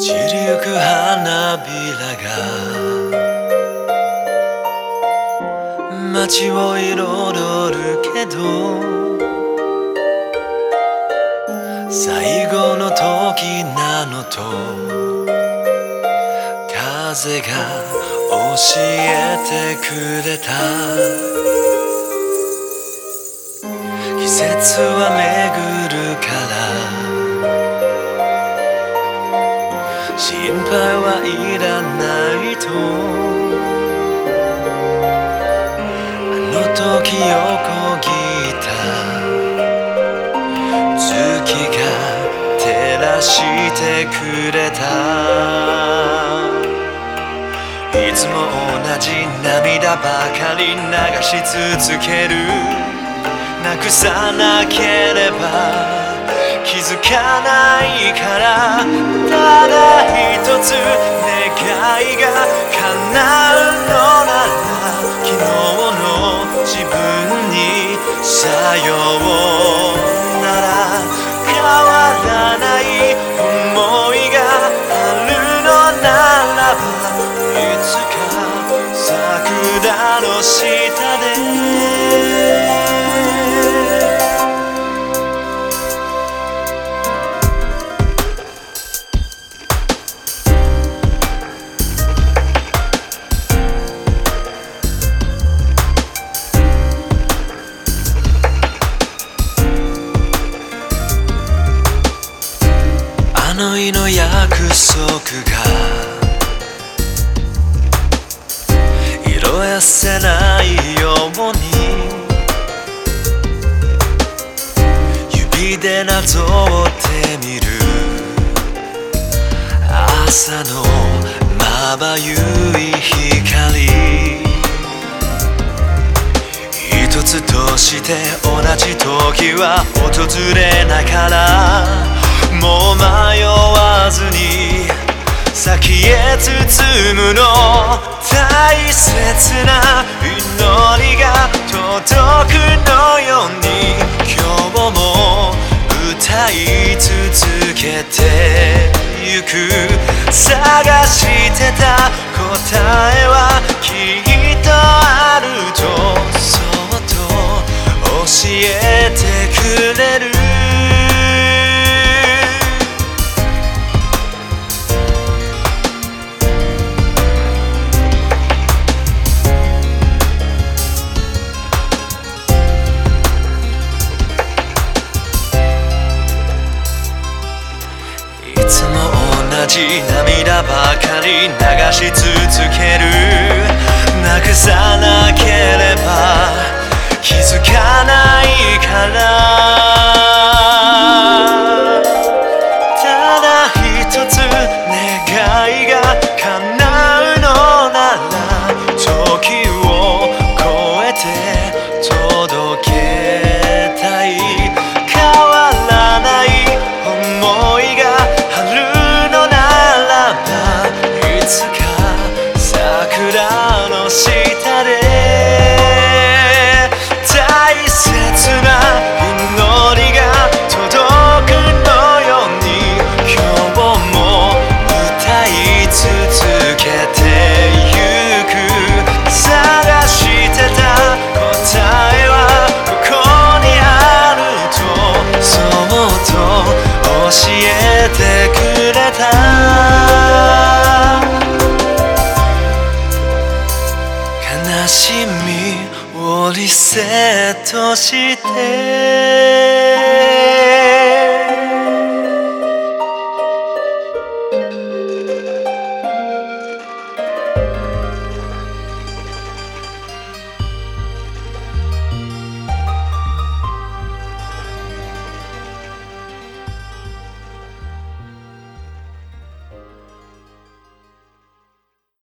散りゆく花びらが街を彩るけど、最後の時なのと風が教えてくれた。季節は巡るから心配はいらないと、あの時横切った月が照らしてくれた。いつも同じ涙ばかり流し続ける。なくさなければ気づかないから、ただ一つ願いが叶うのなら、昨日の自分にさようなら。変わらない想いがあるのならば、いつか桜の下であの日の約束が色褪せないように、指でなぞってみる。朝のまばゆい光、一つとして同じ時は訪れながら、もう迷わずに先へ進むの。大切な祈りが届くのように、今日も歌い続けてゆく。探してた答えはきっとあると、そっと教えてくれる。いつも同じ涙ばかり流し続ける。なくさなければ気づかないから、ただ一つ願いが叶うのなら、時を超えて届けたい。変わらない想いがあるのならば、いつか桜の下で大切な祈りが届くのように、今日も歌い続けてゆく。探してた答えはここにあると、そっと教えてくれた。悲しみをリセットして